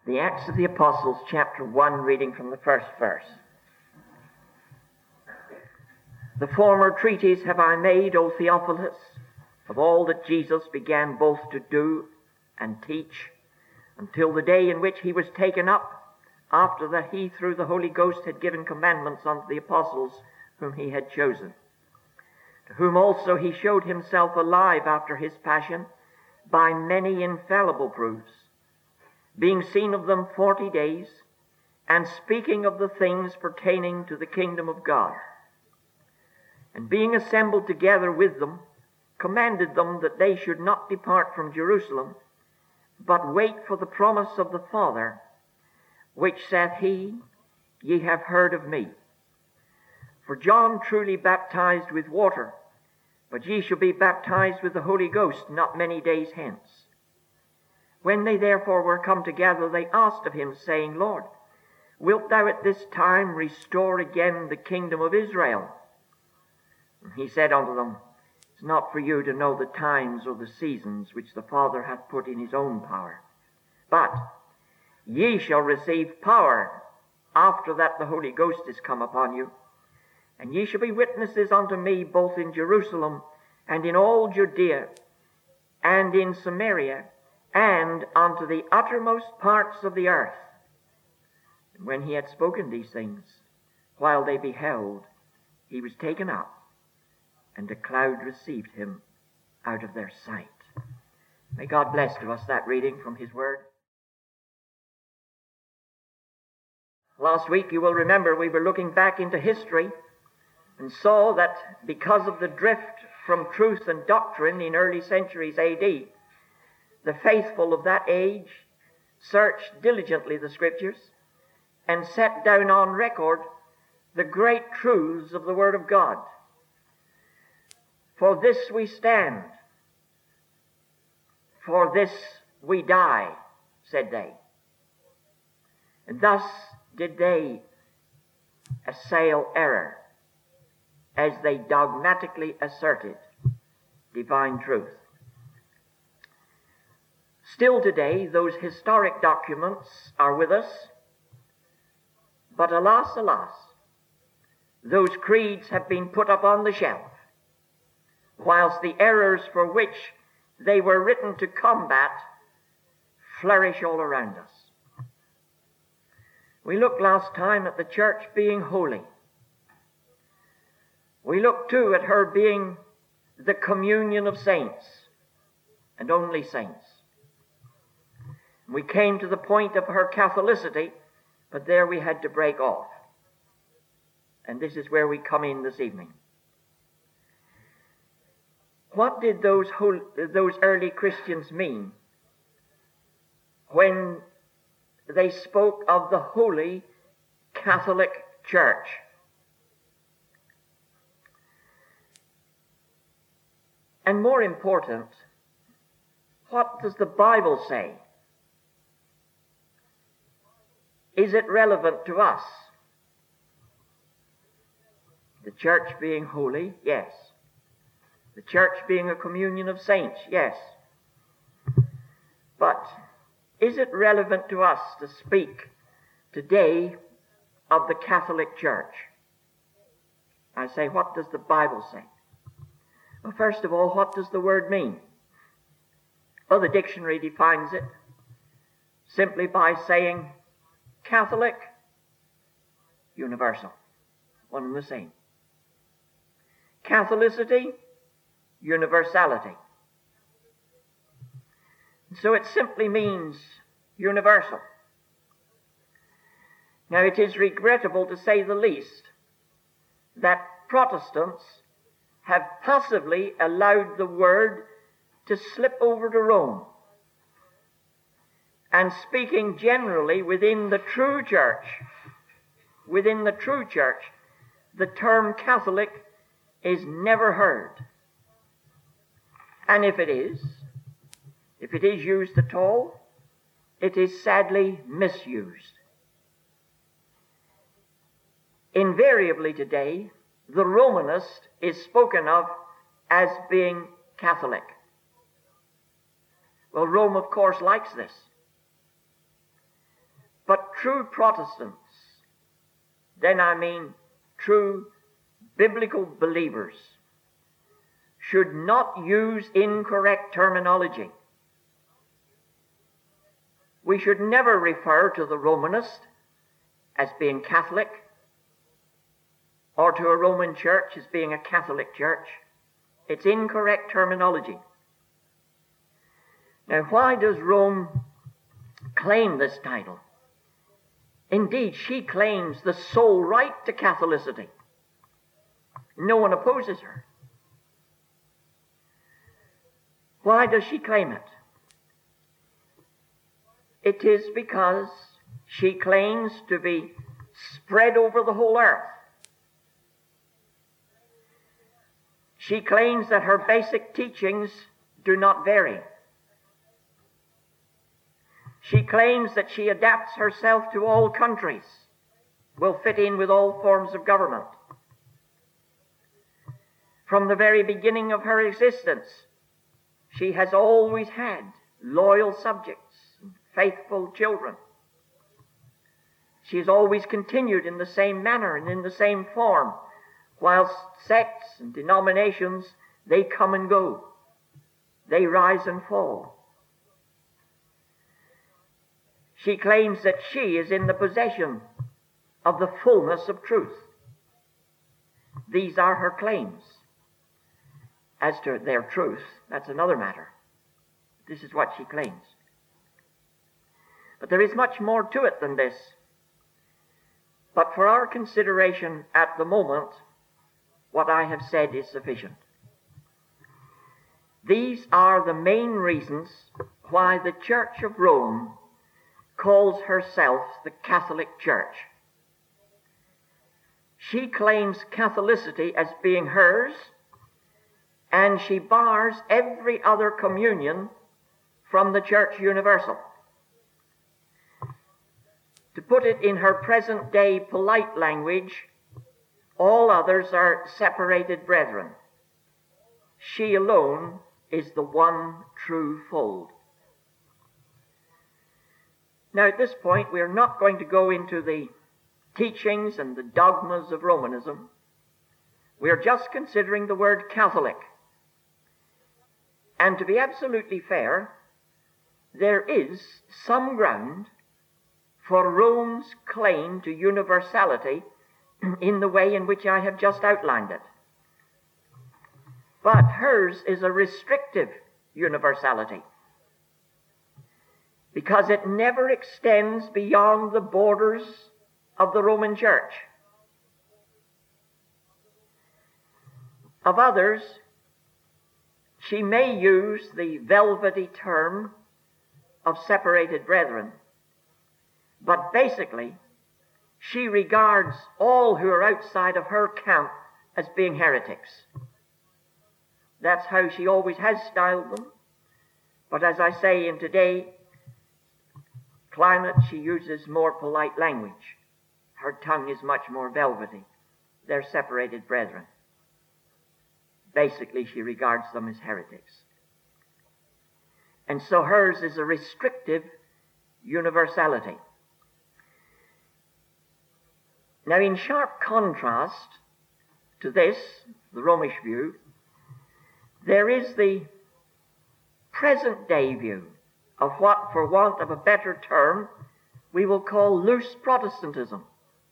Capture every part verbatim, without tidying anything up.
The Acts of the Apostles, chapter one, reading from the first verse. The former treatise have I made, O Theophilus, of all that Jesus began both to do and teach, until the day in which he was taken up, after that he through the Holy Ghost had given commandments unto the apostles whom he had chosen, to whom also he showed himself alive after his passion by many infallible proofs, being seen of them forty days, and speaking of the things pertaining to the kingdom of God. And being assembled together with them, commanded them that they should not depart from Jerusalem, but wait for the promise of the Father, which saith he, Ye have heard of me. For John truly baptized with water, but ye shall be baptized with the Holy Ghost not many days hence. When they therefore were come together, they asked of him, saying, Lord, wilt thou at this time restore again the kingdom of Israel? And he said unto them, It's not for you to know the times or the seasons which the Father hath put in his own power. But ye shall receive power after that the Holy Ghost is come upon you. And ye shall be witnesses unto me both in Jerusalem and in all Judea and in Samaria and unto the uttermost parts of the earth. And when he had spoken these things, while they beheld, he was taken up, and a cloud received him out of their sight. May God bless to us that reading from his word. Last week, you will remember, we were looking back into history and saw that because of the drift from truth and doctrine in early centuries A D, the faithful of that age searched diligently the Scriptures and set down on record the great truths of the Word of God. For this we stand, for this we die, said they. And thus did they assail error as they dogmatically asserted divine truth. Still today, those historic documents are with us, but alas, alas, those creeds have been put up on the shelf, whilst the errors for which they were written to combat flourish all around us. We looked last time at the church being holy. We looked too at her being the communion of saints, and only saints. We came to the point of her Catholicity, but there we had to break off. And this is where we come in this evening. What did those whole, those early Christians mean when they spoke of the Holy Catholic Church? And more important, what does the Bible say? Is it relevant to us? The church being holy, yes. The church being a communion of saints, yes. But is it relevant to us to speak today of the Catholic Church? I say, what does the Bible say? Well, first of all, what does the word mean? Well, the dictionary defines it simply by saying Catholic, universal, one and the same. Catholicity, universality. So it simply means universal. Now, it is regrettable, to say the least, that Protestants have passively allowed the word to slip over to Rome. And speaking generally within the true church, within the true church, the term Catholic is never heard. And if it is, if it is used at all, it is sadly misused. Invariably today, the Romanist is spoken of as being Catholic. Well, Rome, of course, likes this. true Protestants, then I mean true biblical believers, should not use incorrect terminology. We should never refer to the Romanist as being Catholic, or to a Roman church as being a Catholic church. It's incorrect terminology. Now, why does Rome claim this title? Indeed, she claims the sole right to Catholicity. No one opposes her. Why does she claim it? It is because she claims to be spread over the whole earth. She claims that her basic teachings do not vary. She claims that she adapts herself to all countries, will fit in with all forms of government. From the very beginning of her existence, she has always had loyal subjects and faithful children. She has always continued in the same manner and in the same form, whilst sects and denominations, they come and go. They rise and fall. She claims that she is in the possession of the fullness of truth. These are her claims. As to their truth, that's another matter. This is what she claims. But there is much more to it than this. But for our consideration at the moment, what I have said is sufficient. These are the main reasons why the Church of Rome calls herself the Catholic Church. She claims Catholicity as being hers, and she bars every other communion from the Church Universal. To put it in her present-day polite language, all others are separated brethren. She alone is the one true fold. Now, at this point, we are not going to go into the teachings and the dogmas of Romanism. We are just considering the word Catholic. And to be absolutely fair, there is some ground for Rome's claim to universality in the way in which I have just outlined it. But hers is a restrictive universality, because it never extends beyond the borders of the Roman Church. Of others, she may use the velvety term of separated brethren, but basically, she regards all who are outside of her camp as being heretics. That's how she always has styled them. But as I say, in today's climate, she uses more polite language. Her tongue is much more velvety. They're separated brethren. Basically, she regards them as heretics. And so hers is a restrictive universality. Now, in sharp contrast to this, the Romish view, there is the present-day view of what, for want of a better term, we will call loose Protestantism.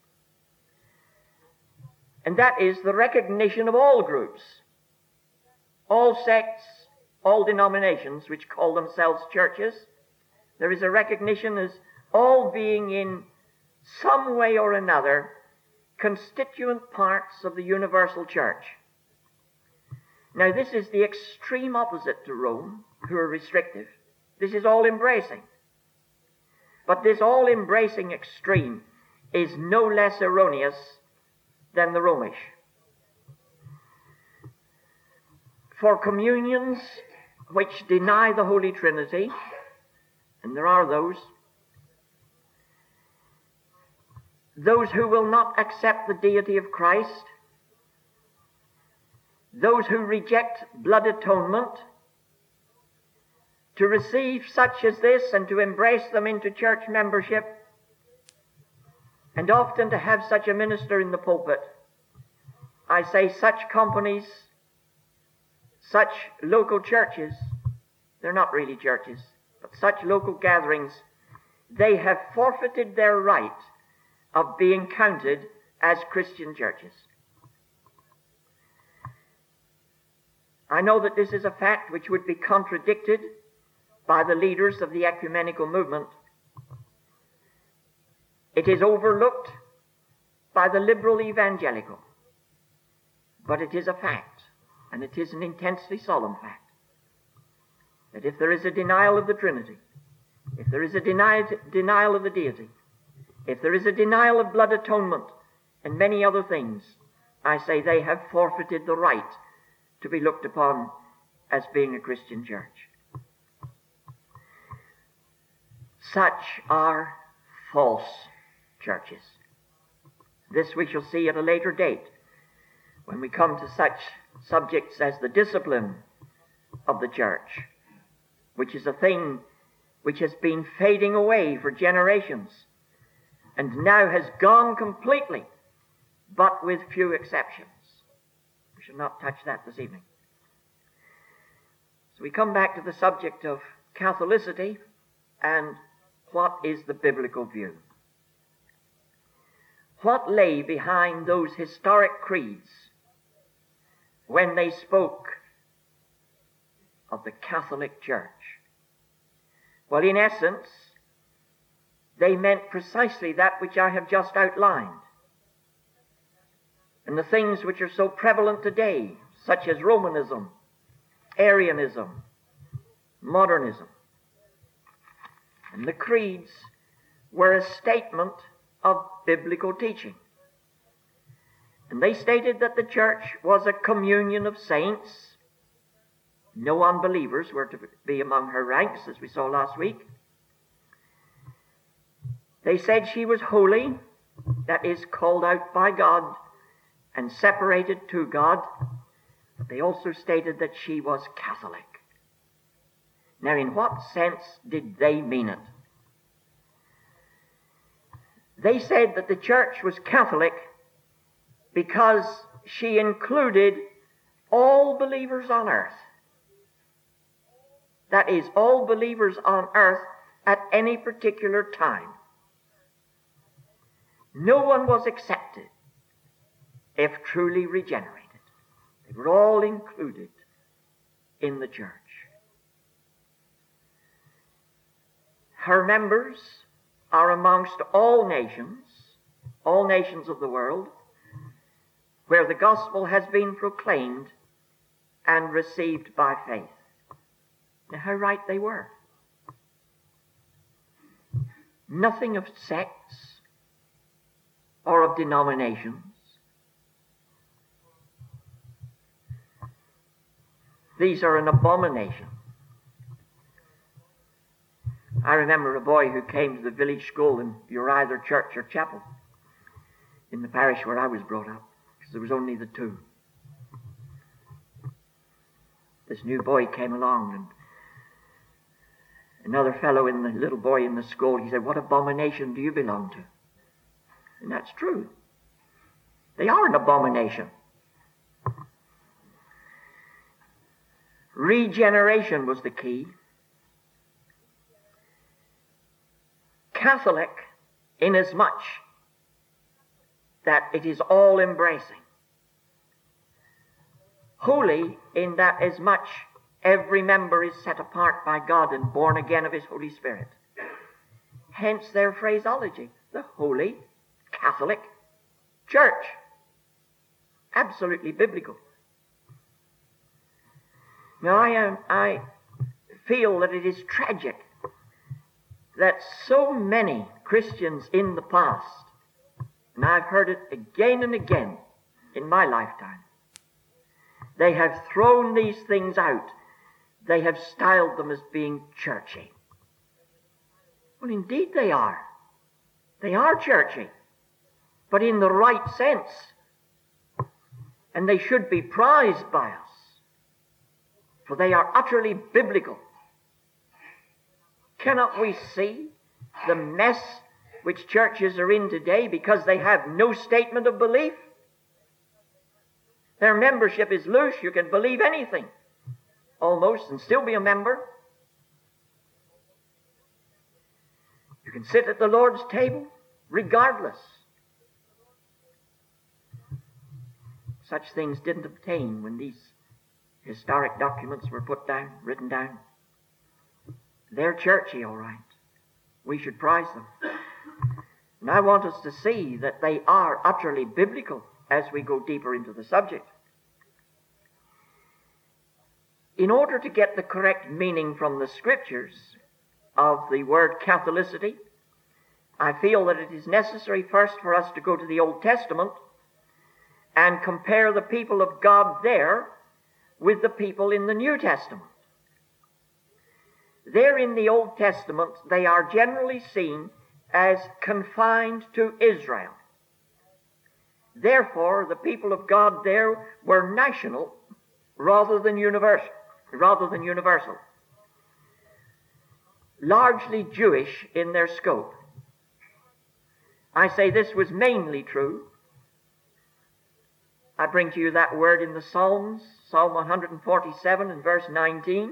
And that is the recognition of all groups, all sects, all denominations which call themselves churches. There is a recognition as all being in some way or another constituent parts of the universal church. Now, this is the extreme opposite to Rome, who are restrictive. This is all-embracing. But this all-embracing extreme is no less erroneous than the Romish. For communions which deny the Holy Trinity, and there are those, those who will not accept the deity of Christ, those who reject blood atonement, to receive such as this and to embrace them into church membership And often to have such a minister in the pulpit, I say such companies, such local churches, they're not really churches, but such local gatherings, they have forfeited their right of being counted as Christian churches. I know that this is a fact which would be contradicted by the leaders of the ecumenical movement. It is overlooked by the liberal evangelical. But it is a fact, and it is an intensely solemn fact, that if there is a denial of the Trinity, if there is a denied, denial of the deity, if there is a denial of blood atonement, and many other things, I say they have forfeited the right to be looked upon as being a Christian church. Such are false churches. This we shall see at a later date when we come to such subjects as the discipline of the church, which is a thing which has been fading away for generations and now has gone completely, but with few exceptions. We shall not touch that this evening. So we come back to the subject of Catholicity and what is the biblical view. What lay behind those historic creeds when they spoke of the Catholic Church? Well, in essence, they meant precisely that which I have just outlined. And the things which are so prevalent today, such as Romanism, Arianism, modernism. And the creeds were a statement of biblical teaching. And they stated that the church was a communion of saints. No unbelievers were to be among her ranks, as we saw last week. They said she was holy, that is, called out by God and separated to God. But they also stated that she was Catholic. Now, in what sense did they mean it? They said that the church was Catholic because she included all believers on earth. That is, all believers on earth at any particular time. No one was accepted if truly regenerated. They were all included in the church. Her members are amongst all nations, all nations of the world, where the gospel has been proclaimed and received by faith. Now, how right they were. Nothing of sects or of denominations. These are an abomination. I remember a boy who came to the village school, and you're either church or chapel in the parish where I was brought up, because there was only the two. This new boy came along, and another fellow, in the little boy in the school, he said, "What abomination do you belong to?" And that's true. They are an abomination. Regeneration was the key. Catholic, inasmuch that it is all-embracing. Holy, in that as much every member is set apart by God and born again of His Holy Spirit. Hence their phraseology, the Holy Catholic Church. Absolutely biblical. Now, I am, I feel that it is tragic that so many Christians in the past, and I've heard it again and again in my lifetime, they have thrown these things out. They have styled them as being churchy. Well, indeed they are. They are churchy, but in the right sense. And they should be prized by us, for they are utterly biblical. Cannot we see the mess which churches are in today because they have no statement of belief. Their membership is loose. You can believe anything, almost, and still be a member. You can sit at the Lord's table regardless. Such things didn't obtain when these historic documents were put down, written down. They're churchy, all right. We should prize them. And I want us to see that they are utterly biblical as we go deeper into the subject. In order to get the correct meaning from the Scriptures of the word Catholicity, I feel that it is necessary first for us to go to the Old Testament and compare the people of God there with the people in the New Testament. There in the Old Testament, they are generally seen as confined to Israel. Therefore, the people of God there were national rather than universal, rather than universal. Largely Jewish in their scope. I say this was mainly true. I bring to you that word in the Psalms, Psalm one forty-seven and verse nineteen.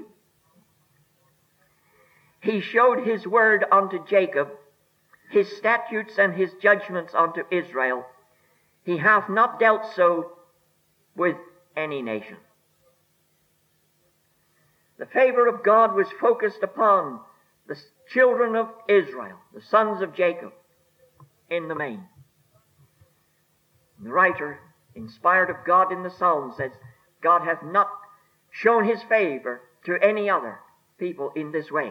He showed his word unto Jacob, his statutes and his judgments unto Israel. He hath not dealt so with any nation. The favor of God was focused upon the children of Israel, the sons of Jacob, in the main. The writer, inspired of God in the Psalm, says, God hath not shown his favor to any other people in this way.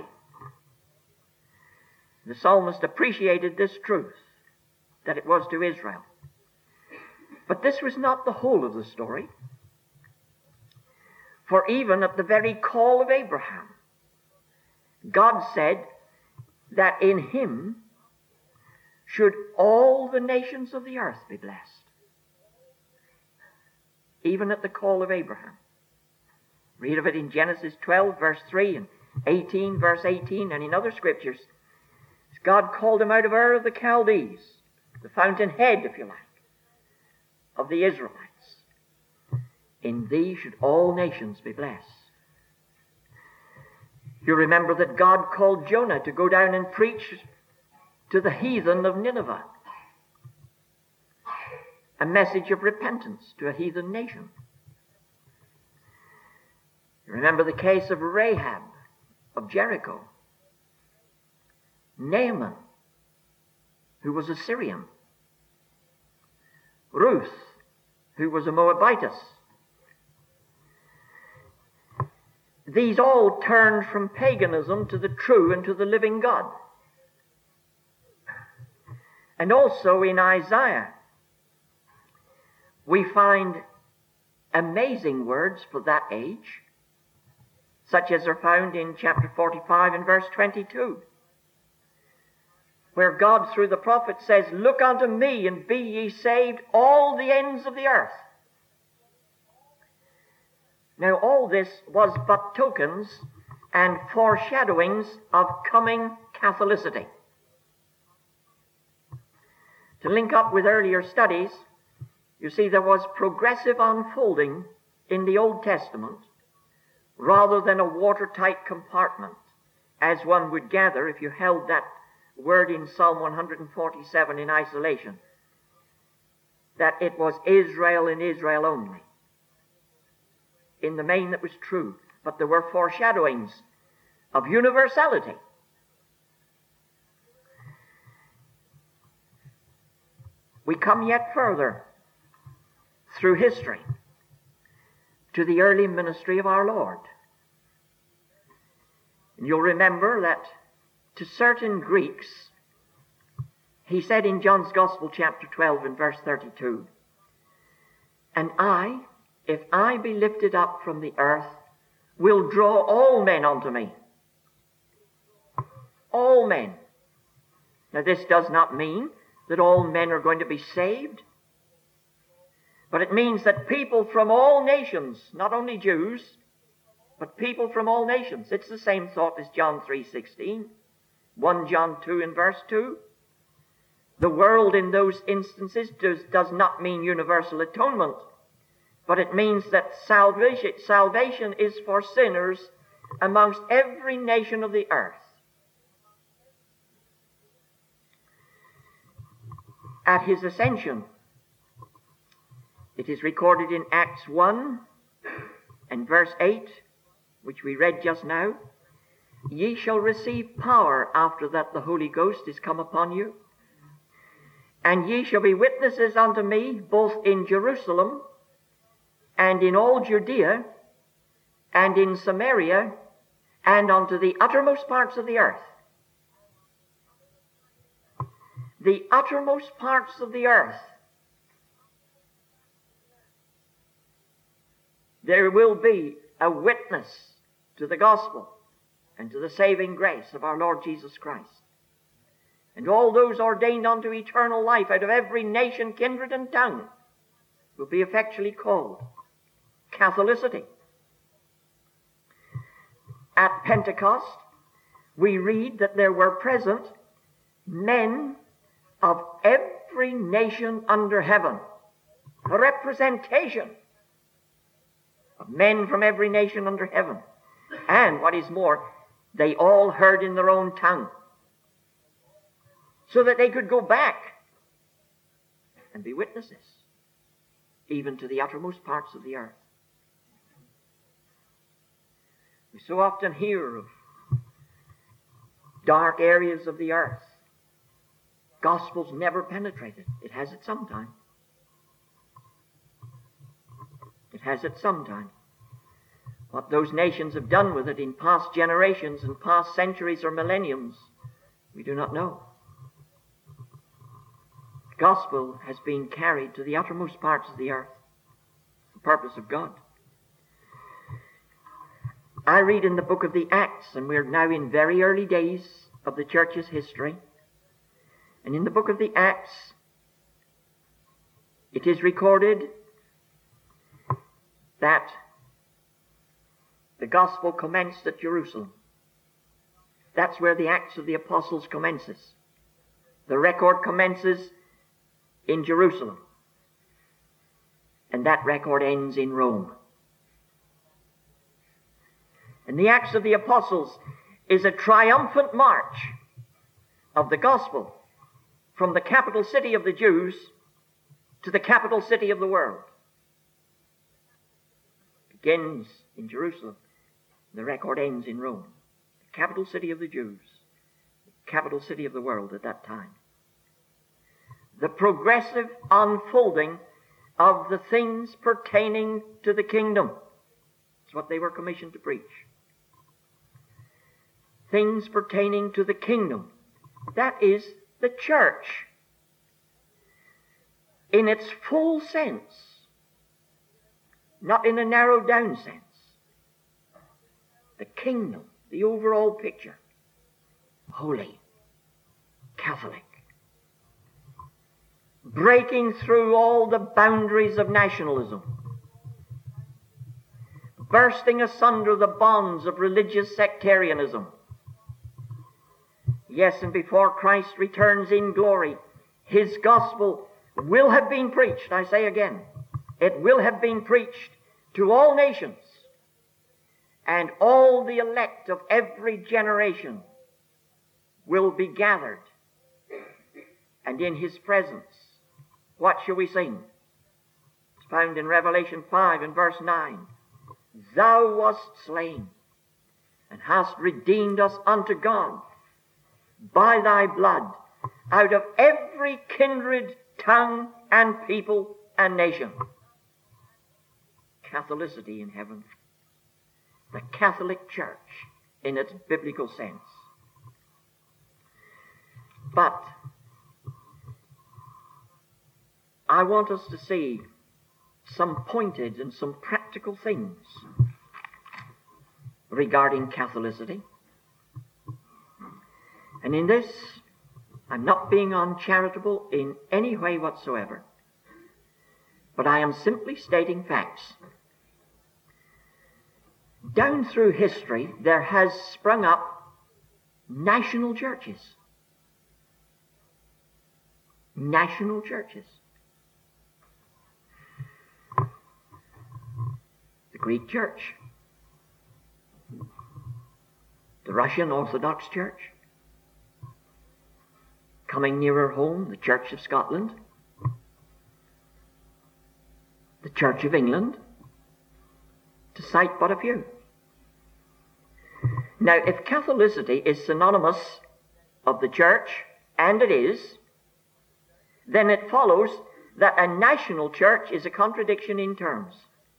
The psalmist appreciated this truth, that it was to Israel. But this was not the whole of the story. For even at the very call of Abraham, God said that in him should all the nations of the earth be blessed. Even at the call of Abraham. Read of it in Genesis twelve, verse three, and eighteen, verse eighteen, and in other scriptures. God called him out of Ur of the Chaldees, the fountainhead, if you like, of the Israelites. In thee should all nations be blessed. You remember that God called Jonah to go down and preach to the heathen of Nineveh. A message of repentance to a heathen nation. You remember the case of Rahab of Jericho. Naaman, who was a Syrian. Ruth, who was a Moabitess. These all turned from paganism to the true and to the living God. And also in Isaiah, we find amazing words for that age, such as are found in chapter forty-five and verse twenty-two, where God through the prophet says, Look unto me and be ye saved, all the ends of the earth. Now all this was but tokens and foreshadowings of coming Catholicity. To link up with earlier studies, you see there was progressive unfolding in the Old Testament rather than a watertight compartment, as one would gather if you held that word in Psalm one forty-seven in isolation, that it was Israel and Israel only. In the main that was true, but there were foreshadowings of universality. We come yet further through history to the early ministry of our Lord. And you'll remember that to certain Greeks, he said in John's Gospel, chapter twelve and verse thirty-two, And I, if I be lifted up from the earth, will draw all men unto me. All men. Now this does not mean that all men are going to be saved, but it means that people from all nations, not only Jews, but people from all nations. It's the same thought as John three sixteen, First John two and verse two. The world in those instances does, does not mean universal atonement, but it means that salvation, salvation is for sinners amongst every nation of the earth. At his ascension, it is recorded in Acts one and verse eight, which we read just now, "Ye shall receive power after that the Holy Ghost is come upon you, and ye shall be witnesses unto me both in Jerusalem and in all Judea and in Samaria and unto the uttermost parts of the earth." The uttermost parts of the earth. There will be a witness to the gospel and to the saving grace of our Lord Jesus Christ. And all those ordained unto eternal life out of every nation, kindred, and tongue will be effectually called Catholicity. At Pentecost, we read that there were present men of every nation under heaven, a representation of men from every nation under heaven. And what is more, they all heard in their own tongue, so that they could go back and be witnesses, even to the uttermost parts of the earth. We so often hear of dark areas of the earth. Gospel's never penetrated. It has at some time. It has at some time. What those nations have done with it in past generations and past centuries or millenniums, we do not know. The gospel has been carried to the uttermost parts of the earth, the purpose of God. I read in the book of the Acts, and we're now in very early days of the church's history, and in the book of the Acts, it is recorded that the gospel commenced at Jerusalem. That's where the Acts of the Apostles commences. The record commences in Jerusalem, and that record ends in Rome. And the Acts of the Apostles is a triumphant march of the gospel from the capital city of the Jews to the capital city of the world. It begins in Jerusalem. The record ends in Rome, the capital city of the Jews, the capital city of the world at that time. The progressive unfolding of the things pertaining to the kingdom. That's what they were commissioned to preach. Things pertaining to the kingdom. That is the church in its full sense, not in a narrowed down sense. The kingdom, the overall picture. Holy, Catholic, breaking through all the boundaries of nationalism, bursting asunder the bonds of religious sectarianism. Yes, and before Christ returns in glory, his gospel will have been preached, I say again. It will have been preached to all nations, and all the elect of every generation will be gathered. And in his presence, what shall we sing? It's found in Revelation five and verse nine. Thou wast slain, and hast redeemed us unto God by thy blood, out of every kindred, tongue, and people, and nation. Catholicity in heaven. The Catholic Church in its biblical sense. But I want us to see some pointed and some practical things regarding Catholicity. And in this, I'm not being uncharitable in any way whatsoever, but I am simply stating facts. Down through history, there has sprung up national churches. national churches. The Greek Church, the Russian Orthodox Church, coming nearer home, the Church of Scotland, the Church of England, to cite but a few. Now, if Catholicity is synonymous of the church, and it is, then it follows that a national church is a contradiction in terms.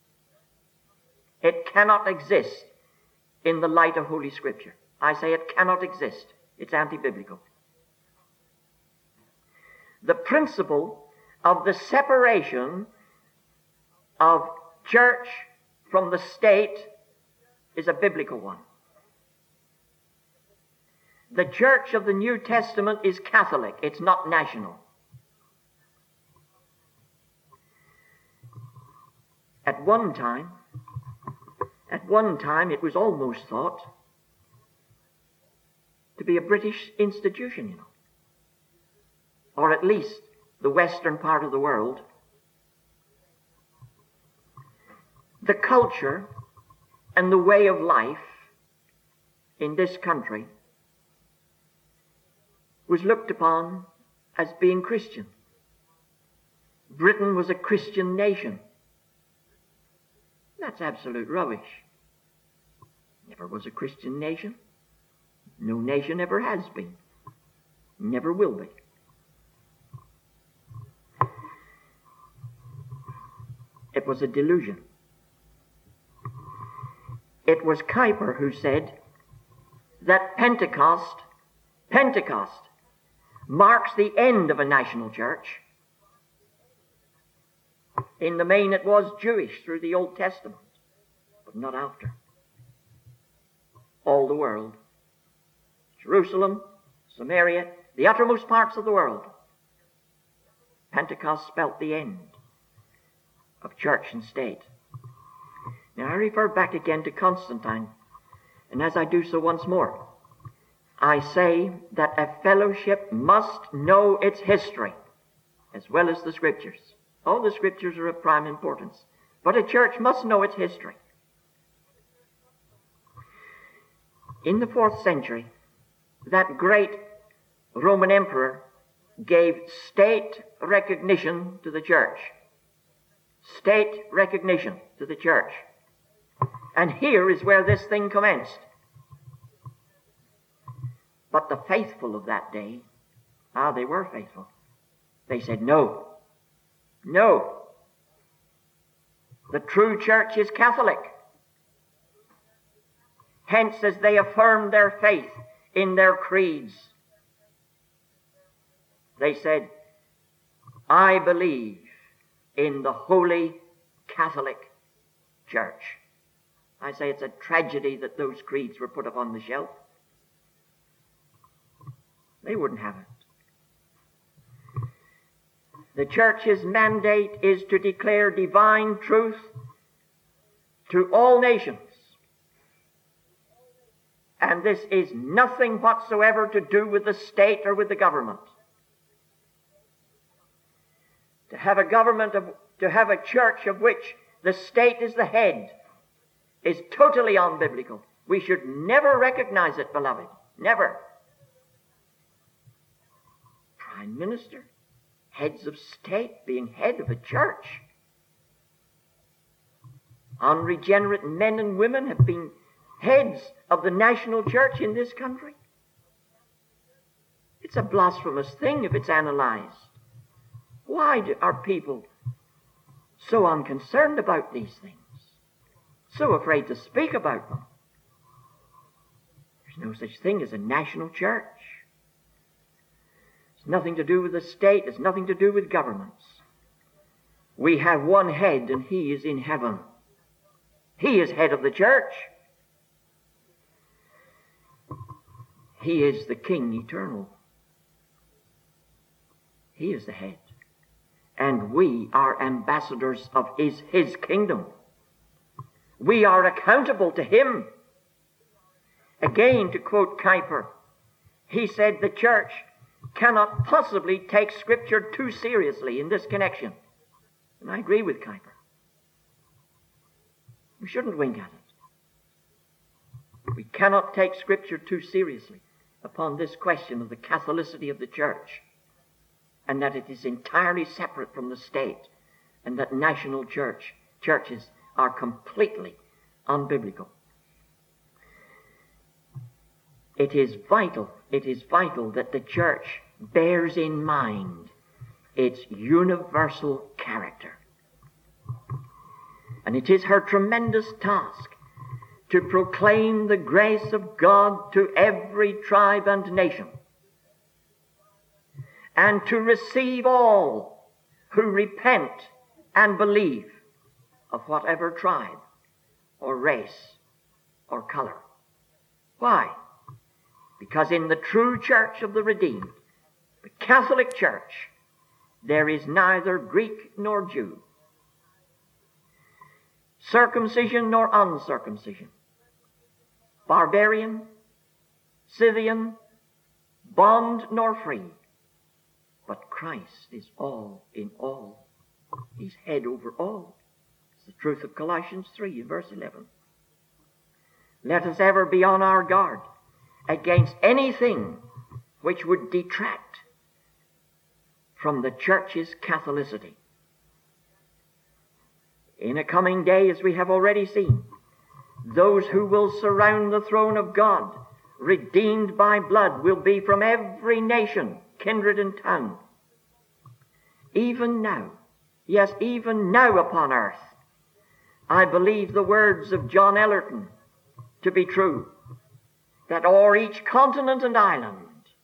It cannot exist in the light of Holy Scripture. I say it cannot exist. It's anti-biblical. The principle of the separation of church from the state is a biblical one. The church of the New Testament is Catholic. It's not national. At one time, at one time it was almost thought to be a British institution, you know, or at least the western part of the world. The culture and the way of life in this country was looked upon as being Christian. Britain was a Christian nation. That's absolute rubbish. Never was a Christian nation. No nation ever has been. Never will be. It was a delusion. It was Kuyper who said that Pentecost, Pentecost marks the end of a national church. In the main it was Jewish through the Old Testament, but not after. All the world. Jerusalem, Samaria, the uttermost parts of the world. Pentecost spelt the end of church and state. Now I refer back again to Constantine, and as I do so once more, I say that a fellowship must know its history as well as the Scriptures. All the Scriptures are of prime importance, but a church must know its history. In the fourth century, that great Roman emperor gave state recognition to the church. State recognition to the church. And here is where this thing commenced. But the faithful of that day, ah, they were faithful. They said, no, no. The true church is Catholic. Hence, as they affirmed their faith in their creeds, they said, I believe in the Holy Catholic Church. I say it's a tragedy that those creeds were put upon the shelf. They wouldn't have it. The church's mandate is to declare divine truth to all nations. And this is nothing whatsoever to do with the state or with the government. To have a government, of, to have a church of which the state is the head, is totally unbiblical. We should never recognize it, beloved. Never. Prime minister, heads of state being head of a church. Unregenerate men and women have been heads of the national church in this country. It's a blasphemous thing if it's analyzed. Why do, are people so unconcerned about these things? So afraid to speak about them? There's no such thing as a national church. It's nothing to do with the state. It's nothing to do with governments. We have one head, and he is in heaven. He is head of the church. He is the King eternal. He is the head. And we are ambassadors of his, his kingdom. We are accountable to him. Again, to quote Kuyper, he said the church cannot possibly take Scripture too seriously in this connection. And I agree with Kuyper. We shouldn't wink at it. We cannot take Scripture too seriously upon this question of the Catholicity of the Church, and that it is entirely separate from the state, and that national church churches are completely unbiblical. It is vital, it is vital that the church bears in mind its universal character. And it is her tremendous task to proclaim the grace of God to every tribe and nation, and to receive all who repent and believe, of whatever tribe or race or color. Why? Because in the true church of the redeemed, the Catholic Church, there is neither Greek nor Jew, circumcision nor uncircumcision, barbarian, Scythian, bond nor free, but Christ is all in all. He's head over all. It's the truth of Colossians three, verse eleven. Let us ever be on our guard against anything which would detract from the church's Catholicity. In a coming day, as we have already seen, those who will surround the throne of God, redeemed by blood, will be from every nation, kindred, and tongue. Even now, yes, even now upon earth, I believe the words of John Ellerton to be true, that o'er each continent and island,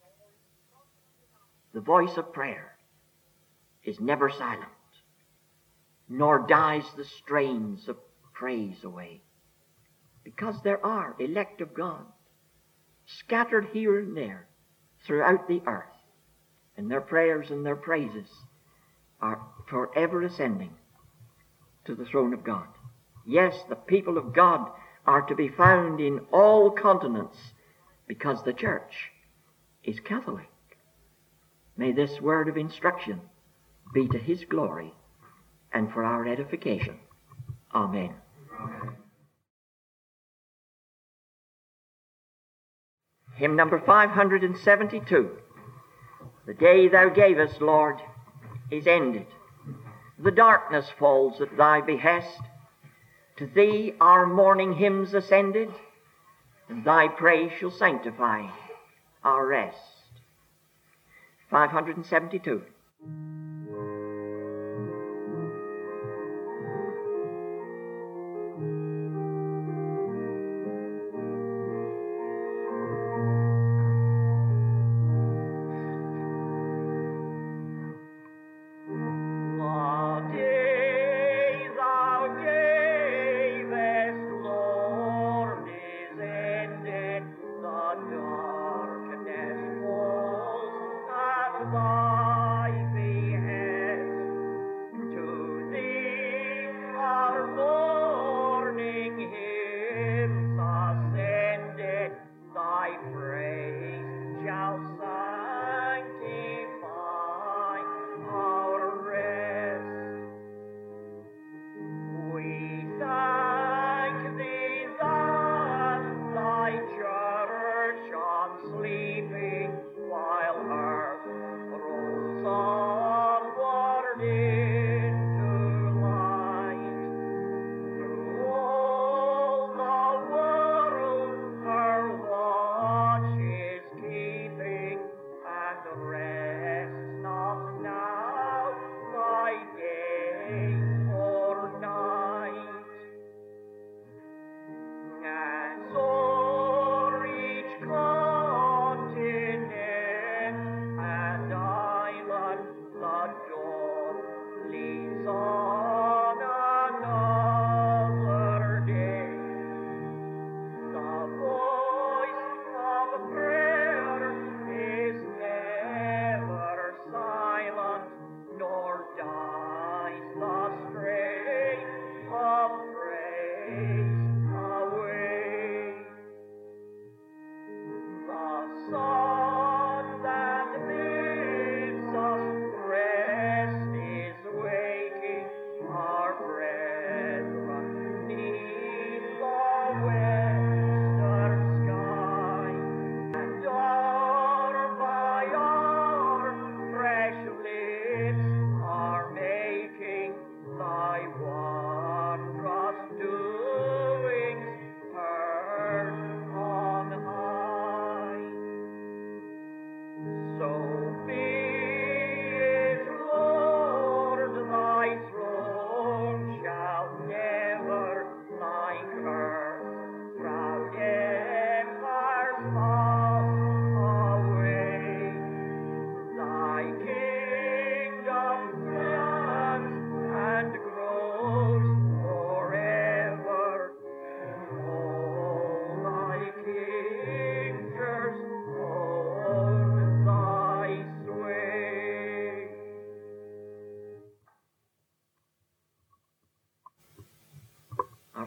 the voice of prayer is never silent, nor dies the strains of praise away. Because there are elect of God scattered here and there throughout the earth, and their prayers and their praises are forever ascending to the throne of God. Yes, the people of God are to be found in all continents because the church is Catholic. May this word of instruction be to His glory and for our edification. Amen. Amen. Hymn number five hundred seventy-two. The day Thou gavest, Lord, is ended. The darkness falls at Thy behest. To Thee our morning hymns ascended, and Thy praise shall sanctify our rest. five hundred seventy-two. Silent, nor dies the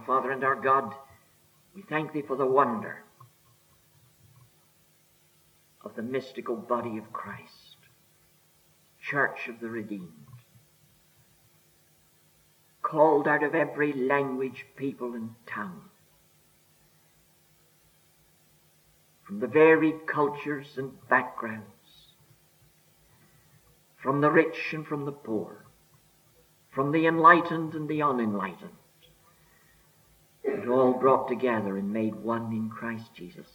Father and our God, we thank thee for the wonder of the mystical body of Christ, Church of the Redeemed, called out of every language, people, and tongue, from the varied cultures and backgrounds, from the rich and from the poor, from the enlightened and the unenlightened, and all brought together and made one in Christ Jesus,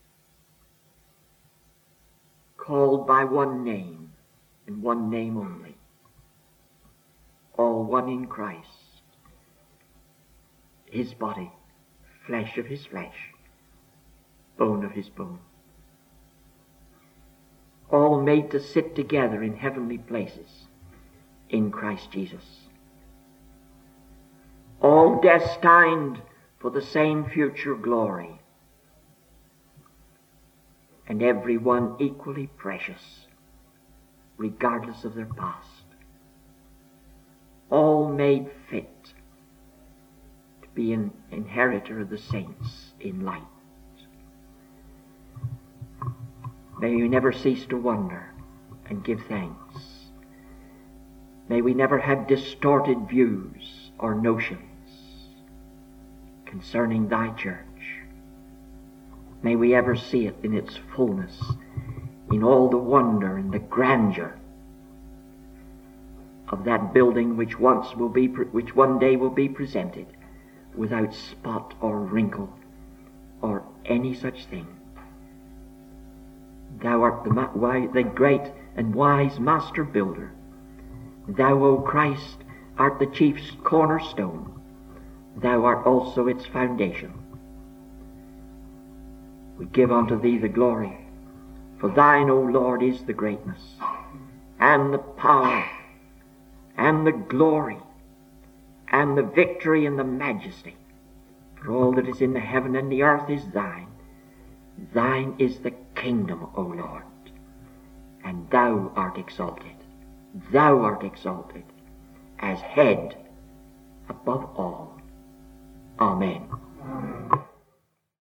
called by one name and one name only, all one in Christ, his body, flesh of his flesh, bone of his bone, all made to sit together in heavenly places in Christ Jesus, all destined for the same future glory, and every one equally precious, regardless of their past, all made fit to be an inheritor of the saints in light. May we never cease to wonder and give thanks. May we never have distorted views or notions concerning thy church. May we ever see it in its fullness, in all the wonder and the grandeur of that building which once will be, which one day will be presented without spot or wrinkle or any such thing. Thou art the, the great and wise master builder. Thou, O Christ, art the chief cornerstone. Thou art also its foundation. We give unto thee the glory, for thine, O Lord, is the greatness, and the power, and the glory, and the victory, and the majesty. For all that is in the heaven and the earth is thine. Thine is the kingdom, O Lord, and thou art exalted. Thou art exalted as head above all. Amen.